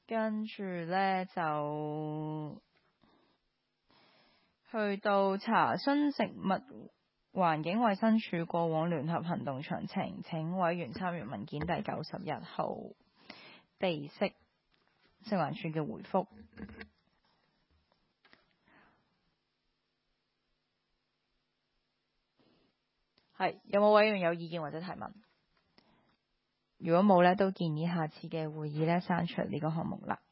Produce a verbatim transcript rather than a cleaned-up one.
跟住呢，就去到查詢食物環境衛生署過往聯合行動詳情，請委員參閱文件第九十一號備悉食環署嘅回覆。係，有冇委員有意見或者提問？如果冇呢，都建議下次嘅會議呢刪除呢個項目啦。